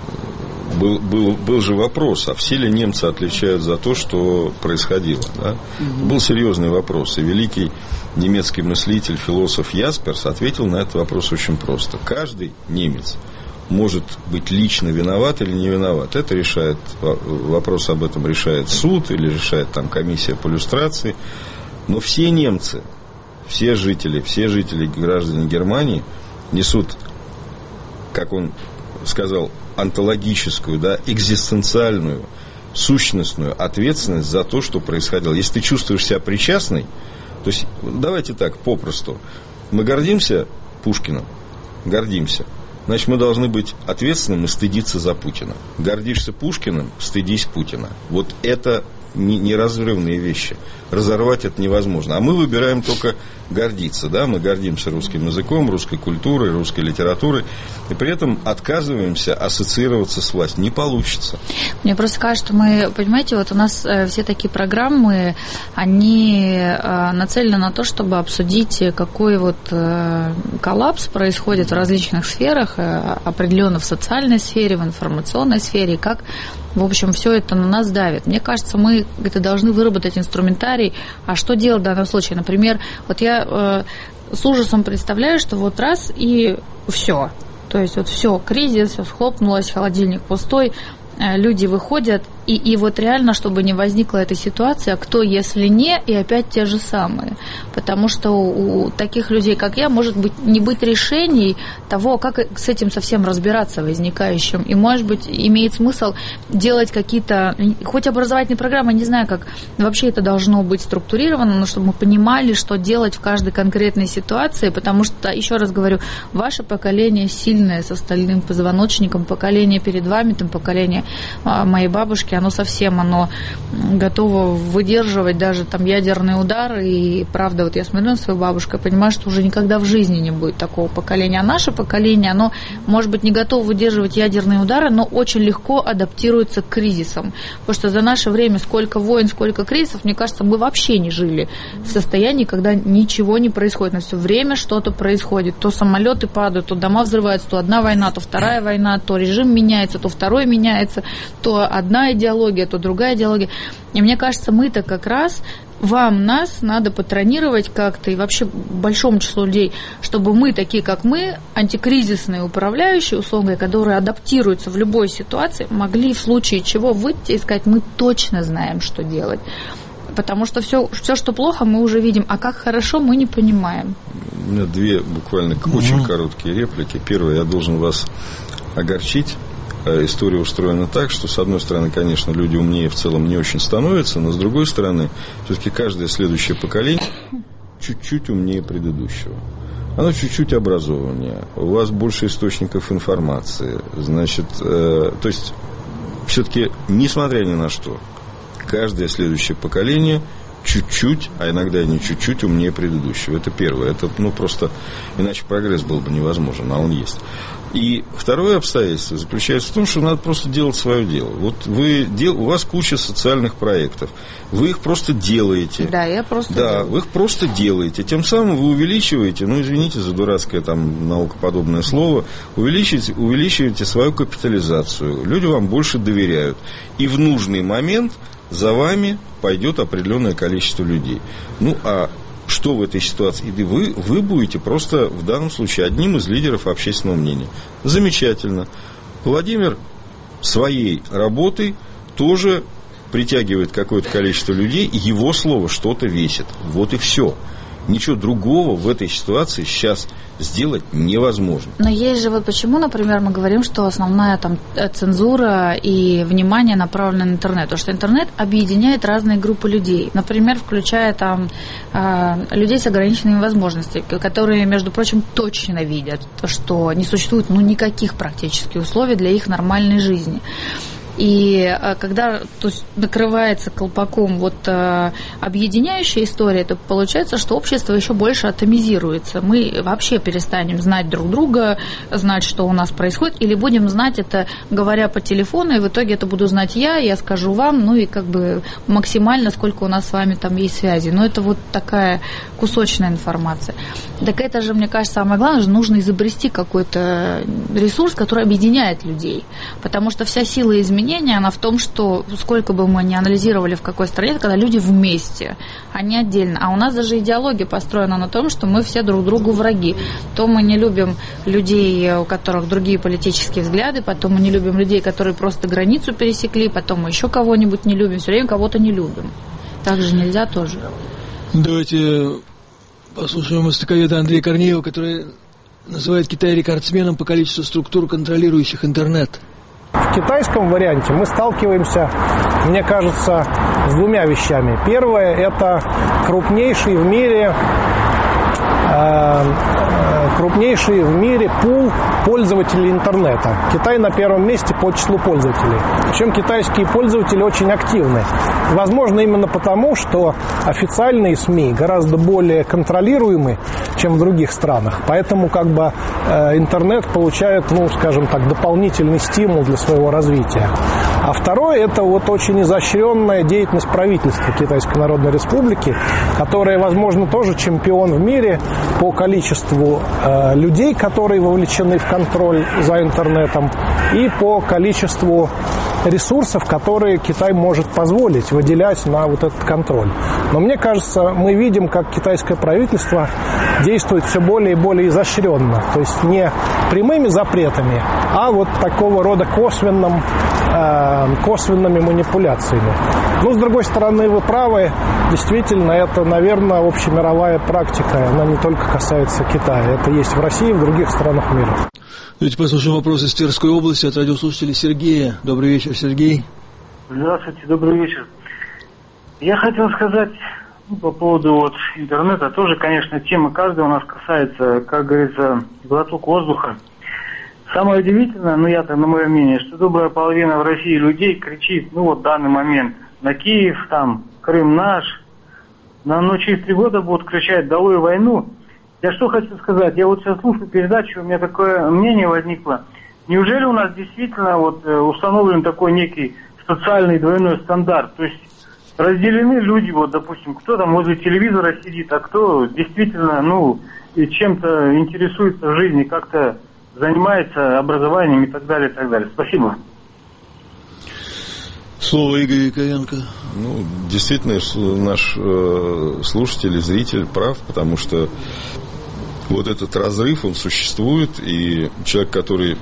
был, был, был же вопрос, а все ли немцы отвечают за то, что происходило, да? Mm-hmm. Был серьезный вопрос, и великий немецкий мыслитель, философ Ясперс ответил на этот вопрос очень просто. Каждый немец может быть лично виноват или не виноват. Это решает, вопрос об этом решает суд или решает там комиссия по люстрации, но все немцы, все жители, все жители, граждане Германии несут, как он сказал, онтологическую, да, экзистенциальную, сущностную ответственность за то, что происходило. Если ты чувствуешь себя причастной, то есть, давайте так, попросту, мы гордимся Пушкиным, гордимся, значит, мы должны быть ответственными и стыдиться за Путина. Гордишься Пушкиным, стыдись Путина. Вот это неразрывные вещи. Разорвать это невозможно. А мы выбираем только гордиться. Да? Мы гордимся русским языком, русской культурой, русской литературой, и при этом отказываемся ассоциироваться с властью. Не получится. Мне просто кажется, что мы, понимаете, вот у нас все такие программы, они нацелены на то, чтобы обсудить, какой вот коллапс происходит в различных сферах, определенно в социальной сфере, в информационной сфере, и как, в общем, все это на нас давит. Мне кажется, мы это должны выработать инструментарий. А что делать в данном случае? Например, вот я э, с ужасом представляю, что вот раз и все. То есть вот все, кризис, все схлопнулось, холодильник пустой, э, люди выходят, и, и вот реально, чтобы не возникла эта ситуация, кто, если не, и опять те же самые. Потому что у, у таких людей, как я, может быть, не быть решений того, как с этим совсем разбираться возникающим. И, может быть, имеет смысл делать какие-то, хоть образовательные программы, не знаю, как вообще это должно быть структурировано, но чтобы мы понимали, что делать в каждой конкретной ситуации, потому что, еще раз говорю, ваше поколение сильное, с остальным позвоночником, поколение перед вами, там, поколение моей бабушки, оно совсем, оно готово выдерживать даже там ядерный удар, и правда, вот я смотрю на свою бабушку и понимаю, что уже никогда в жизни не будет такого поколения. А наше поколение, оно, может быть, не готово выдерживать ядерные удары, но очень легко адаптируется к кризисам, потому что за наше время сколько войн, сколько кризисов, мне кажется, мы вообще не жили в состоянии, когда ничего не происходит, но все время что-то происходит, то самолеты падают, то дома взрываются, то одна война, то вторая война, то режим меняется, то второй меняется, то одна идеология, то другая идеология. И мне кажется, мы-то как раз вам, нас надо патронировать как-то и вообще большому числу людей, чтобы мы, такие как мы, антикризисные управляющие, условно, которые адаптируются в любой ситуации, могли в случае чего выйти и сказать, мы точно знаем, что делать. Потому что все, все, что плохо, мы уже видим, а как хорошо, мы не понимаем. У меня две буквально очень mm-hmm. короткие реплики. Первое, я должен вас огорчить. История устроена так, что, с одной стороны, конечно, люди умнее в целом не очень становятся, но, с другой стороны, все-таки каждое следующее поколение чуть-чуть умнее предыдущего. Оно чуть-чуть образованнее, у вас больше источников информации. Значит, э, то есть, все-таки, несмотря ни на что, каждое следующее поколение чуть-чуть, а иногда и не чуть-чуть умнее предыдущего. Это первое. Это, ну, просто, иначе прогресс был бы невозможен, а он есть. И второе обстоятельство заключается в том, что надо просто делать свое дело. Вот вы, дел, у вас куча социальных проектов, вы их просто делаете. Да, я просто Да, делаю. вы их просто делаете. Тем самым вы увеличиваете, ну, извините за дурацкое там наукоподобное слово, увеличиваете, увеличиваете свою капитализацию. Люди вам больше доверяют. И в нужный момент за вами пойдет определенное количество людей. Ну, а что в этой ситуации? И вы, вы будете просто в данном случае одним из лидеров общественного мнения. Замечательно. Владимир своей работой тоже притягивает какое-то количество людей, и его слово что-то весит. Вот и все. Ничего другого в этой ситуации сейчас сделать невозможно. Но есть же вот почему, например, мы говорим, что основная там цензура и внимание направлено на интернет. Потому что интернет объединяет разные группы людей. Например, включая там людей с ограниченными возможностями, которые, между прочим, точно видят, что не существует ну, никаких практически условий для их нормальной жизни. И когда то есть, накрывается колпаком вот, э, объединяющая история, то получается, что общество еще больше атомизируется. Мы вообще перестанем знать друг друга, знать, что у нас происходит, или будем знать это, говоря по телефону, и в итоге это буду знать я, я скажу вам, ну и как бы максимально, сколько у нас с вами там есть связи. Но это вот такая кусочная информация. Так это же, мне кажется, самое главное, нужно изобрести какой-то ресурс, который объединяет людей. Потому что вся сила изменения, она в том, что сколько бы мы ни анализировали, в какой стране, когда люди вместе, а не отдельно. А у нас даже идеология построена на том, что мы все друг другу враги. То мы не любим людей, у которых другие политические взгляды, потом мы не любим людей, которые просто границу пересекли, потом мы еще кого-нибудь не любим, все время кого-то не любим. Так же нельзя тоже. Давайте послушаем востоковеда Андрея Корнеева, который называет Китай рекордсменом по количеству структур, контролирующих интернет. В китайском варианте мы сталкиваемся, мне кажется, с двумя вещами. Первое – это крупнейший в мире, э, крупнейший в мире пул пользователей интернета. Китай на первом месте по числу пользователей. Причем китайские пользователи очень активны. Возможно, именно потому, что официальные СМИ гораздо более контролируемы, чем в других странах. Поэтому как бы э, интернет получает, ну, скажем так, дополнительный стимул для своего развития. А второе, это вот очень изощренная деятельность правительства Китайской Народной Республики, которая, возможно, тоже чемпион в мире по количеству э, людей, которые вовлечены в контроль за интернетом, и по количеству ресурсов, которые Китай может позволить выделять на вот этот контроль. Но мне кажется, мы видим, как китайское правительство действует все более и более изощренно. То есть не прямыми запретами, а вот такого рода косвенным, э, косвенными манипуляциями. Но, с другой стороны, вы правы. Действительно, это, наверное, общемировая практика. Она не только касается Китая. Это есть в России и в других странах мира. Давайте послушаем вопрос из Тверской области от радиослушателя Сергея. Добрый вечер, Сергей. Здравствуйте, добрый вечер. Я хотел сказать ну, по поводу вот, интернета. Тоже, конечно, тема каждого у нас касается, как говорится, глоток воздуха. Самое удивительное, ну я-то, на мое мнение, что добрая половина в России людей кричит, ну вот в данный момент, на Киев, там, Крым наш, но, но через три года будут кричать «Долой войну». Я что хочу сказать, я вот сейчас слушаю передачу, у меня такое мнение возникло. Неужели у нас действительно вот установлен такой некий социальный двойной стандарт? То есть разделены люди, вот, допустим, кто там возле телевизора сидит, а кто действительно, ну, чем-то интересуется в жизни, как-то занимается образованием и так далее, и так далее. Спасибо. Слово Игорь Яковенко. Ну, действительно, наш э, слушатель и зритель прав, потому что вот этот разрыв, он существует, и человек, который...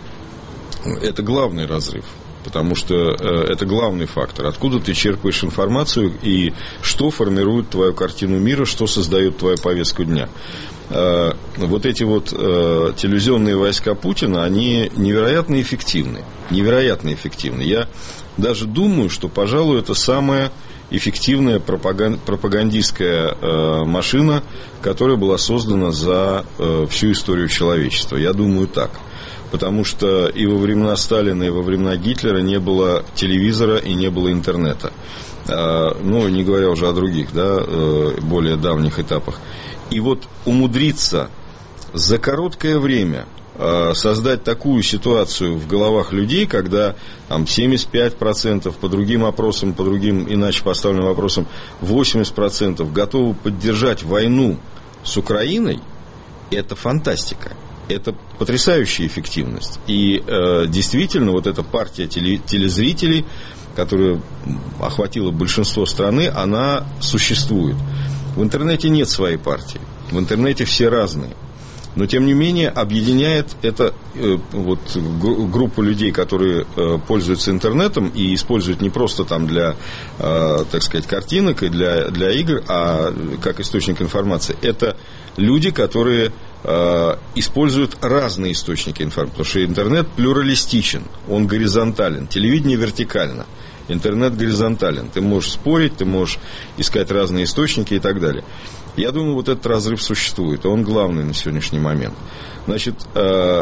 Это главный разрыв, потому что э, это главный фактор. Откуда ты черпаешь информацию и что формирует твою картину мира, что создает твою повестку дня. Э, вот эти вот э, телевизионные войска Путина, они невероятно эффективны. Невероятно эффективны. Я даже думаю, что, пожалуй, это самая эффективная пропагандистская э, машина, которая была создана за э, всю историю человечества. Я думаю так. Потому что и во времена Сталина, и во времена Гитлера не было телевизора и не было интернета. Э, ну, не говоря уже о других, да, э, более давних этапах. И вот умудриться за короткое время создать такую ситуацию в головах людей, когда там, семьдесят пять процентов по другим опросам, по другим иначе поставленным вопросам, восемьдесят процентов готовы поддержать войну с Украиной, это фантастика. Это потрясающая эффективность. И э, действительно, вот эта партия теле, телезрителей, которая охватила большинство страны, она существует. В интернете нет своей партии. В интернете все разные. Но, тем не менее, объединяет это э, вот, группу людей, которые э, пользуются интернетом и используют не просто там для, э, так сказать, картинок и для, для игр, а как источник информации. Это люди, которые э, используют разные источники информации. Потому что интернет плюралистичен, он горизонтален, телевидение вертикально. Интернет горизонтален. Ты можешь спорить, ты можешь искать разные источники и так далее. Я думаю, вот этот разрыв существует, и он главный на сегодняшний момент. Значит, э,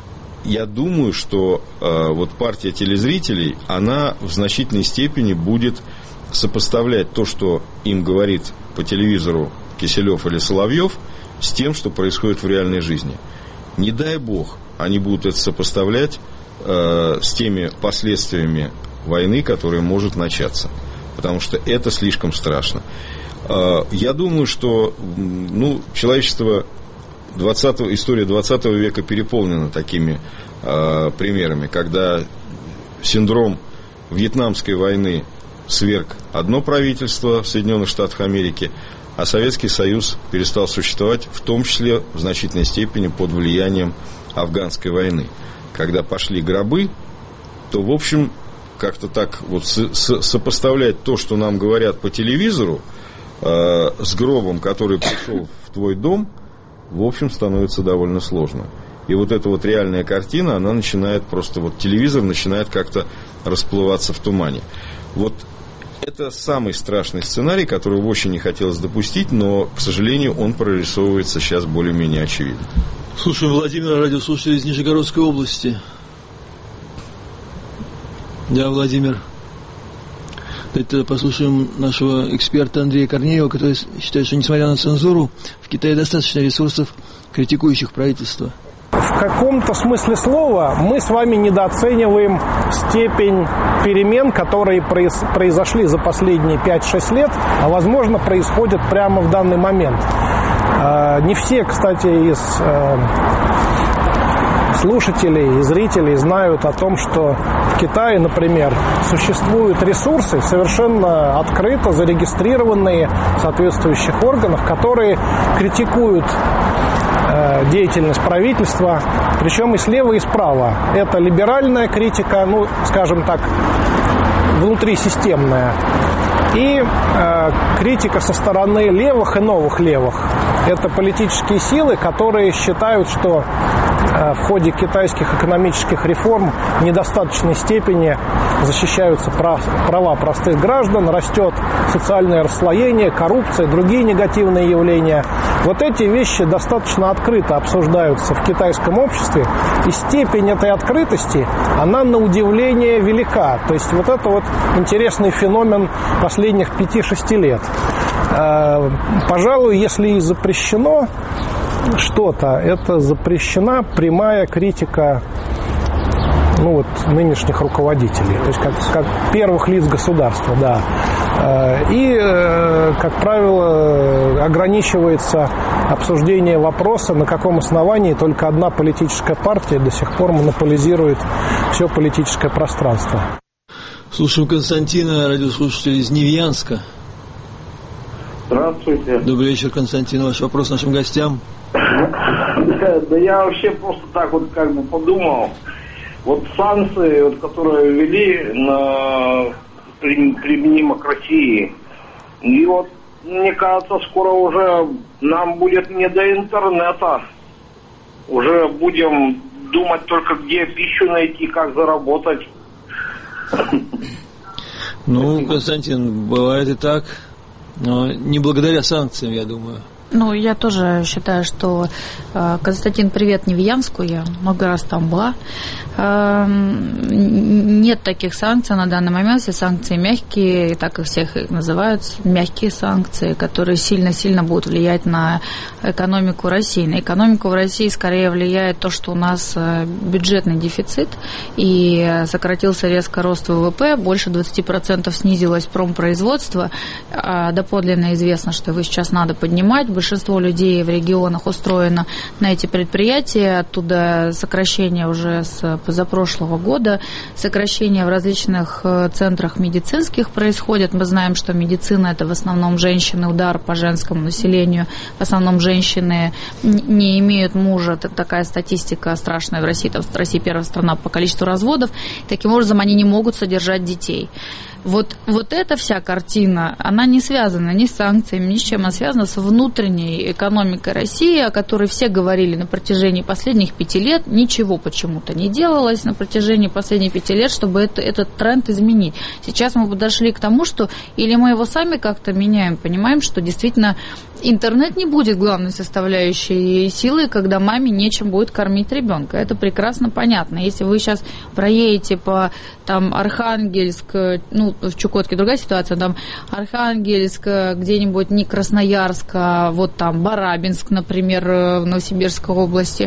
я думаю, что э, вот партия телезрителей, она в значительной степени будет сопоставлять то, что им говорит по телевизору Киселев или Соловьев, с тем, что происходит в реальной жизни. Не дай бог, они будут это сопоставлять э, с теми последствиями войны, которая может начаться. Потому что это слишком страшно. Я думаю, что ну, человечество двадцатого, история двадцатого века переполнена такими э, примерами, когда синдром Вьетнамской войны сверг одно правительство в Соединенных Штатах Америки, а Советский Союз перестал существовать, в том числе в значительной степени под влиянием Афганской войны. Когда пошли гробы, то, в общем, как-то так вот с- с- сопоставлять то, что нам говорят по телевизору, с гробом, который пришел в твой дом, в общем, становится довольно сложно. И вот эта вот реальная картина, она начинает просто, вот телевизор начинает как-то расплываться в тумане. Вот это самый страшный сценарий, которого очень не хотелось допустить, но, к сожалению, он прорисовывается сейчас более-менее очевидно. Слушаем Владимира, радиослушатель из Нижегородской области. Да, Владимир. Давайте послушаем нашего эксперта Андрея Корнеева, который считает, что несмотря на цензуру, в Китае достаточно ресурсов, критикующих правительство. В каком-то смысле слова мы с вами недооцениваем степень перемен, которые произошли за последние пять-шесть лет, а, возможно, происходят прямо в данный момент. Не все, кстати, из слушателей и зрителей знают о том, что в Китае, например, существуют ресурсы, совершенно открыто зарегистрированные в соответствующих органах, которые критикуют деятельность правительства, причем и слева, и справа. Это либеральная критика, ну, скажем так, внутрисистемная, и э, критика со стороны левых и новых левых. Это политические силы, которые считают, что э, в ходе китайских экономических реформ в недостаточной степени защищаются прав, права простых граждан, растет социальное расслоение, коррупция, другие негативные явления. Вот эти вещи достаточно открыто обсуждаются в китайском обществе, и степень этой открытости, она на удивление велика. То есть вот это вот интересный феномен последних пяти-шести лет. Пожалуй, если и запрещено что-то, это запрещена прямая критика, ну, вот, нынешних руководителей, то есть как, как первых лиц государства, да. И, как правило, ограничивается обсуждение вопроса, на каком основании только одна политическая партия до сих пор монополизирует все политическое пространство. Слушаем Константина, радиослушатель из Невьянска. Здравствуйте. Добрый вечер, Константин. Ваш вопрос нашим гостям. Да, да я вообще просто так вот как бы подумал. Вот санкции, вот, которые ввели на применимо к России, и вот мне кажется, скоро уже нам будет не до интернета. Уже будем думать только, где пищу найти, как заработать. Ну, Константин, бывает и так, но не благодаря санкциям, я думаю. Ну, я тоже считаю, что э, Константин, привет Невьянску, я много раз там была. Э, нет таких санкций на данный момент, все санкции мягкие, и так и всех их называют, мягкие санкции, которые сильно-сильно будут влиять на экономику России. На экономику в России скорее влияет то, что у нас бюджетный дефицит, и сократился резко рост ВВП, больше двадцать процентов снизилось промпроизводство, а доподлинно известно, что его сейчас надо поднимать. Большинство людей в регионах устроено на эти предприятия, оттуда сокращение уже с позапрошлого года, сокращение в различных центрах медицинских происходит. Мы знаем, что медицина – это в основном женщины, удар по женскому населению, в основном женщины не имеют мужа, это такая статистика страшная в России, там, в России первая страна по количеству разводов, таким образом они не могут содержать детей. Вот, вот эта вся картина, она не связана ни с санкциями, ни с чем, она связана с внутренней экономикой России, о которой все говорили на протяжении последних пяти лет. Ничего почему-то не делалось на протяжении последних пяти лет, чтобы это, этот тренд изменить. Сейчас мы подошли к тому, что или мы его сами как-то меняем, понимаем, что действительно интернет не будет главной составляющей силы, когда маме нечем будет кормить ребенка. Это прекрасно понятно. Если вы сейчас проедете по там, Архангельск, ну, в Чукотке другая ситуация, там Архангельск, где-нибудь не Красноярск, а вот там Барабинск, например, в Новосибирской области,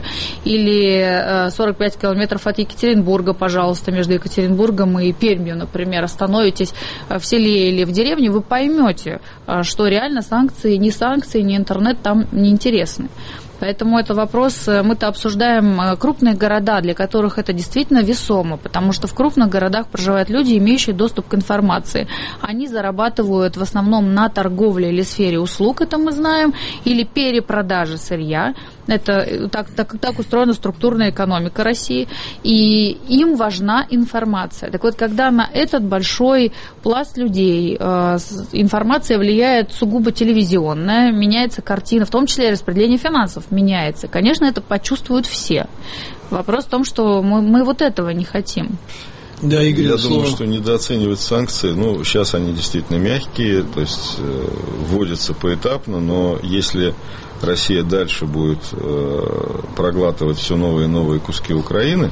или сорок пять километров от Екатеринбурга, пожалуйста, между Екатеринбургом и Пермью, например, остановитесь в селе или в деревне, вы поймете, что реально санкции, не санкции, не интернет там не интересны. Поэтому это вопрос, мы-то обсуждаем крупные города, для которых это действительно весомо, потому что в крупных городах проживают люди, имеющие доступ к информации. Они зарабатывают в основном на торговле или сфере услуг, это мы знаем, или перепродаже сырья. Это так, так, так устроена структурная экономика России, и им важна информация. Так вот, когда на этот большой пласт людей э, информация влияет сугубо телевизионная, меняется картина, в том числе и распределение финансов меняется, конечно, это почувствуют все. Вопрос в том, что мы, мы вот этого не хотим. Да, Игорь, Я слово. думаю, что недооценивать санкции, ну, сейчас они действительно мягкие, то есть э, вводятся поэтапно, но если Россия дальше будет э, проглатывать все новые и новые куски Украины,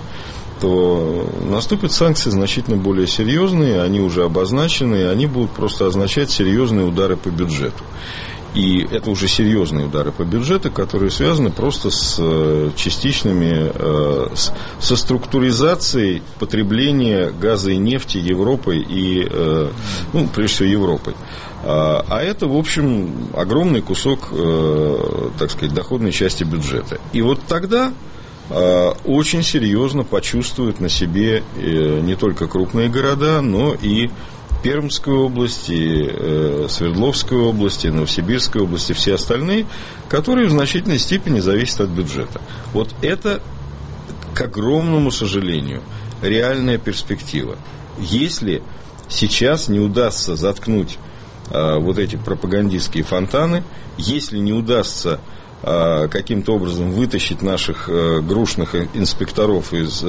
то наступят санкции значительно более серьезные, они уже обозначены, и они будут просто означать серьезные удары по бюджету. И это уже серьезные удары по бюджету, которые связаны просто с частичными, со структуризацией потребления газа и нефти Европой и, ну, прежде всего, Европой. А это, в общем, огромный кусок, так сказать, доходной части бюджета. И вот тогда очень серьезно почувствуют на себе не только крупные города, но и Пермской области, э, Свердловской области, Новосибирской области, все остальные, которые в значительной степени зависят от бюджета. Вот это, к огромному сожалению, реальная перспектива. Если сейчас не удастся заткнуть э, вот эти пропагандистские фонтаны, если не удастся каким-то образом вытащить наших грушных инспекторов из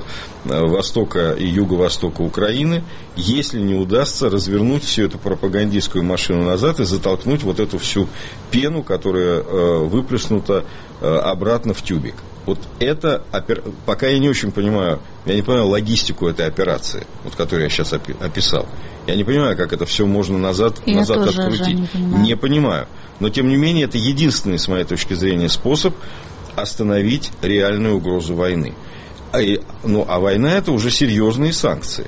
востока и юго-востока Украины, если не удастся развернуть всю эту пропагандистскую машину назад и затолкнуть вот эту всю пену, которая выплеснута обратно в тюбик. Вот это, пока я не очень понимаю, я не понимаю логистику этой операции, вот, которую я сейчас описал. Я не понимаю, как это все можно назад, назад открутить. Не понимаю. не понимаю. Но, тем не менее, это единственный, с моей точки зрения, способ остановить реальную угрозу войны. А, ну, а война – это уже серьезные санкции.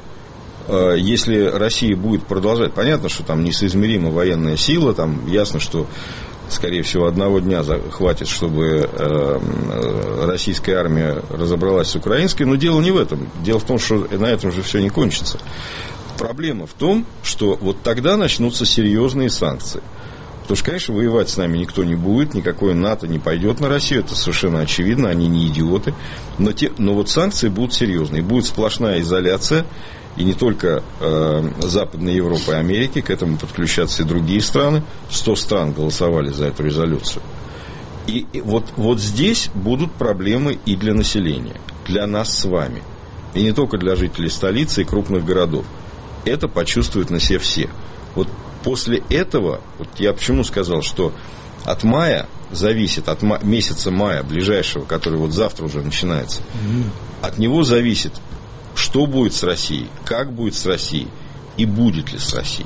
Если Россия будет продолжать, понятно, что там несоизмерима военная сила, там ясно, что, скорее всего, одного дня хватит, чтобы э, российская армия разобралась с украинской, но дело не в этом. Дело в том, что на этом же все не кончится. Проблема в том, что вот тогда начнутся серьезные санкции. Потому что, конечно, воевать с нами никто не будет, никакое НАТО не пойдет на Россию, это совершенно очевидно, они не идиоты. Но, те, но вот санкции будут серьезные, будет сплошная изоляция. И не только э, Западной Европы и Америки, к этому подключатся и другие страны. сто стран голосовали за эту резолюцию. И, и вот, вот здесь будут проблемы и для населения, для нас с вами. И не только для жителей столицы и крупных городов. Это почувствуют на себе все. Вот после этого, вот я почему сказал, что от мая зависит, от ма- месяца мая ближайшего, который вот завтра уже начинается, mm-hmm. от него зависит, что будет с Россией, как будет с Россией и будет ли с Россией.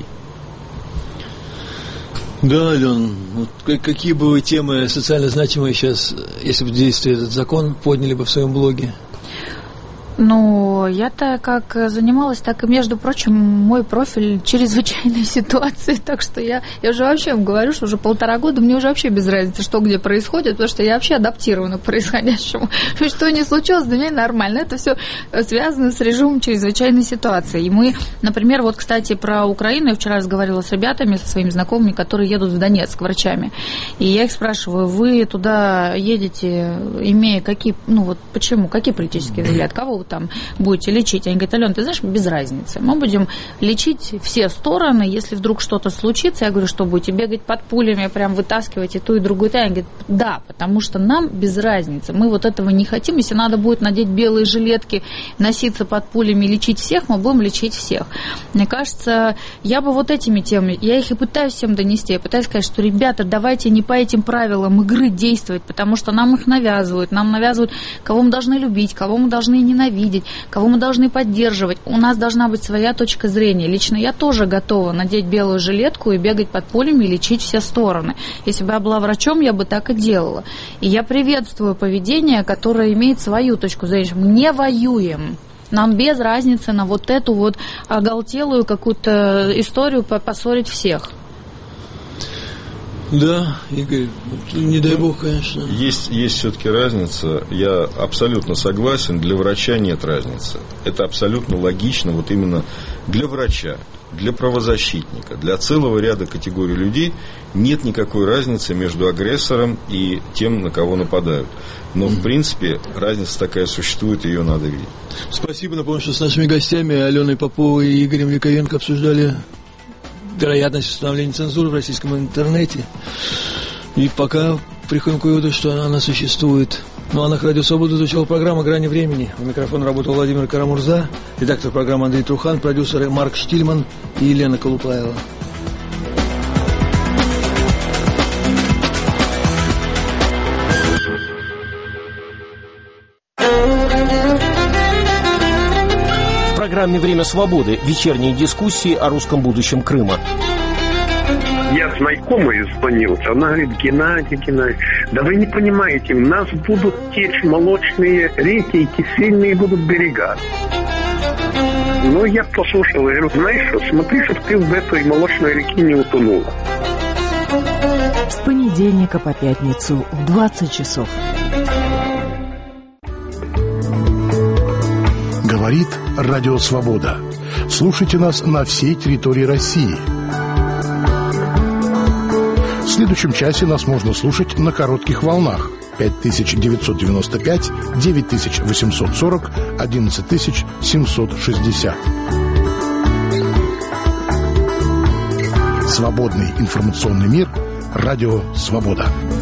Да, Ален, вот какие бы вы темы социально значимые сейчас, если бы действовал этот закон, подняли бы в своем блоге? Ну, я-то как занималась, так и, между прочим, мой профиль чрезвычайной ситуации, так что я, я уже вообще вам говорю, что уже полтора года мне уже вообще без разницы, что где происходит, потому что я вообще адаптирована к происходящему. Что ни случилось, для меня нормально. Это все связано с режимом чрезвычайной ситуации. И мы, например, вот, кстати, про Украину я вчера разговаривала с ребятами, со своими знакомыми, которые едут в Донецк, врачами. И я их спрашиваю, вы туда едете, имея какие, ну вот почему, какие политические взгляды, кого вы там будете лечить? Они говорят, Алена, ты знаешь, без разницы. Мы будем лечить все стороны, если вдруг что-то случится. Я говорю, что будете бегать под пулями, прям вытаскивать и ту, и другую. Они говорят, да, потому что нам без разницы. Мы вот этого не хотим. Если надо будет надеть белые жилетки, носиться под пулями, лечить всех, мы будем лечить всех. Мне кажется, я бы вот этими темами, я их и пытаюсь всем донести. Я пытаюсь сказать, что, ребята, давайте не по этим правилам игры действовать, потому что нам их навязывают. Нам навязывают, кого мы должны любить, кого мы должны ненавидеть, кого мы должны поддерживать. У нас должна быть своя точка зрения. Лично я тоже готова надеть белую жилетку и бегать под пулями и лечить все стороны. Если бы я была врачом, я бы так и делала. И я приветствую поведение, которое имеет свою точку зрения. Мы не воюем. Нам без разницы на вот эту вот оголтелую какую-то историю поссорить всех. Да, Игорь, не дай бог, конечно. Есть, есть все-таки разница. Я абсолютно согласен, для врача нет разницы. Это абсолютно логично, вот именно для врача, для правозащитника, для целого ряда категорий людей нет никакой разницы между агрессором и тем, на кого нападают. Но, в принципе, разница такая существует, ее надо видеть. Спасибо. Напомню, что с нашими гостями Аленой Поповой и Игорем Яковенко обсуждали вероятность установления цензуры в российском интернете. И пока приходим к выводу, что она существует. Ну а на Радио Свобода звучала программа «Грани времени». У микрофона работал Владимир Карамурза, редактор программы Андрей Трухан, продюсеры Марк Штильман и Елена Колупаева. В программе «Время свободы» вечерние дискуссии о русском будущем Крыма. Я знакомой звонил, она говорит: Геннадий Геннадьевич, да вы не понимаете, у нас будут течь молочные реки и кисельные будут берега. Но я послушал, говорю: знаешь что, смотри, чтобы ты в этой молочной реке не утонула. С понедельника по пятницу в двадцать часов. Говорит Радио Свобода. Слушайте нас на всей территории России. В следующем часе нас можно слушать на коротких волнах: пять тысяч девятьсот девяносто пять, девять тысяч восемьсот сорок, одиннадцать тысяч семьсот шестьдесят. Свободный информационный мир. Радио Свобода.